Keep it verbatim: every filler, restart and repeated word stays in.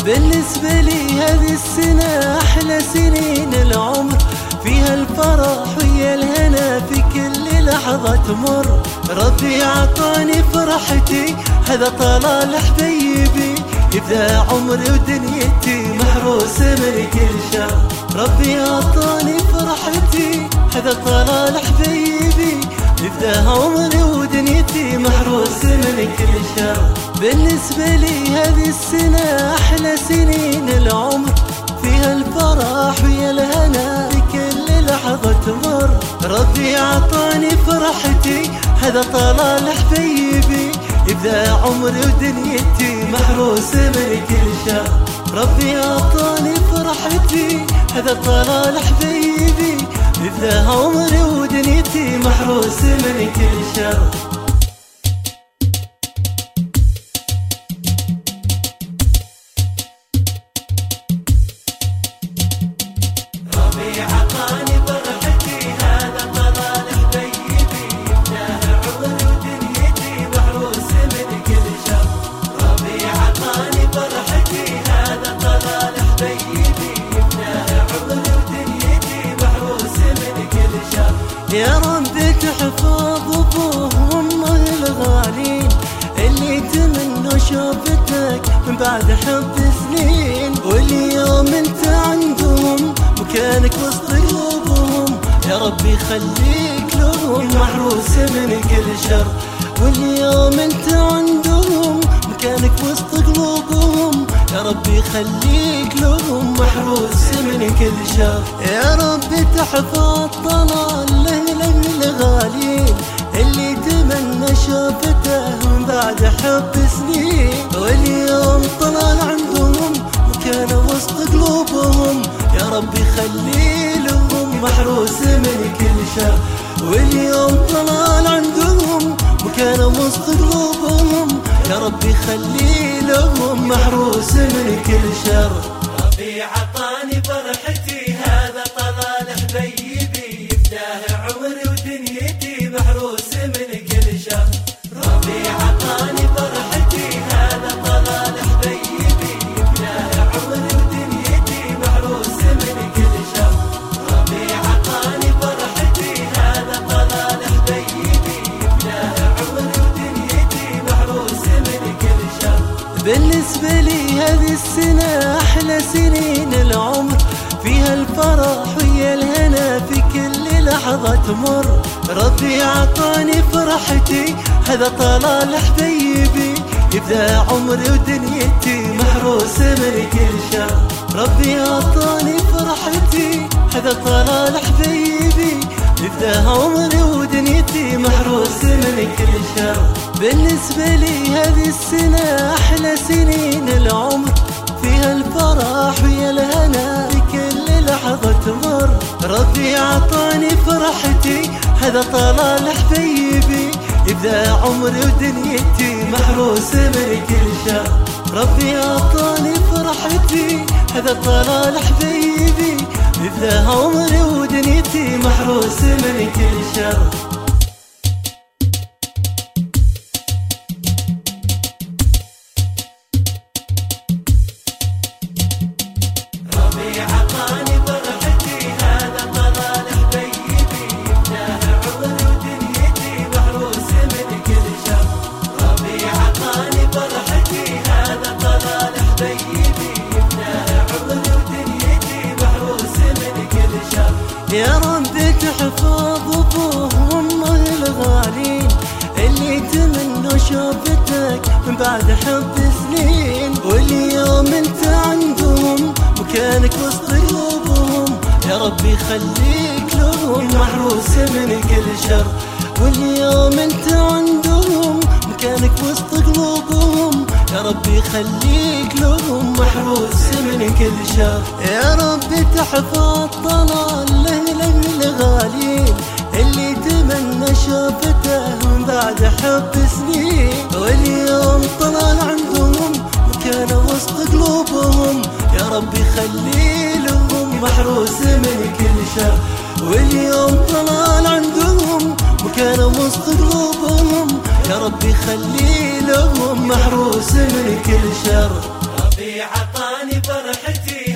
بالنسبة لي هذه السنة أحلى سنين العمر، فيها الفرح ويا الهنا في كل لحظة تمر. ربي عطاني فرحتي هذا طلال حبيبي، يبدأ عمري ودنيتي محروسة من كل شر. ربي عطاني فرحتي هذا طلال حبيبي، يبدأ عمري ودنيتي محروسة من كل شر. بالنسبة لي هذه السنة أحلى سنين العمر، فيها الفرح ويا الهنا في كل لحظة تمر. ربي عطاني فرحتي هذا طلال حبيبي، يبدأ عمري ودنيتي محروسة من كل شر. ربي عطاني فرحتي هذا طلال حبيبي، يبدأ عمري ودنيتي محروسة من كل شر. يا رب تحفظ ابوه وامه الغالين اللي تمنوا شوفتك من بعد حب سنين، واليوم انت عندهم مكانك وسط قلوبهم. يا ربي خليك لهم محروسة من كل شر، واليوم انت عندهم مكانك وسط قلوبهم. يا ربي خليك لهم محروسة من كل شر. يا ربي تحفظ طلال له الغالين اللي تمنى شوفته من بعد حب سنين، واليوم طلال عندهم مكانه وسط قلوبهم. يا ربي خلي لهم محروسة من كل شر، واليوم طلال عندهم مكانه وسط قلوبهم. يا ربي خلي لهم محروسة من كل شر. ربي عطاني فرحتي هذا طلال حبيبي، يبداه عمري ودنيتي محروسة من كل شر. ربي عطاني فرحتي هذا طلال حبيبي، يبداه عمري ودنيتي محروسة من كل شر. ربي عطاني فرحتي هذا طلال حبيبي، يبداه عمري ودنيتي محروسة من كل شر. بالنسبة لي هذه السنة أحلى سنين العمر، فيها الفرح ويا الهنا في كل لحظة تمر. ربي عطاني فرحتي هذا طلال حبيبي، يبدأ عمري ودنيتي محروسة من كل شر. ربي عطاني فرحتي هذا طلال حبيبي، يبدأ عمري ودنيتي محروسة من كل شر. بالنسبة لي هذه السنة أحلى سنين العمر، فيها الفرح ويا الهنا في كل لحظة تمر. ربي عطاني فرحتي هذا طلال حبيبي، يبدأ عمري ودنيتي محروسة من كل شر. ربي عطاني فرحتي هذا طلال حبيبي، يبدأ عمري ودنيتي محروسة من كل شر. يا رب تحفظ ابوه وامه الغالين اللي تمنوا شوفتك من بعد حب سنين، واليوم انت عندهم مكانك وسط قلوبهم. يا ربي خليك لهم محروسة من كل شر، واليوم انت عندهم مكانك وسط قلوبهم. يا ربي خليك لهم محروسة من كل شر. يا ربي تحفظ طلال له الغالين اللي تمنى شوفته من بعد حب سنين، واليوم طلال عندهم مكانه وسط قلوبهم. يا ربي خلي لهم محروسة من كل شر، واليوم طلال عندهم مكانه وسط قلوبهم. يا ربي خلي لهم محروسة من كل شر. ربي عطاني فرحتي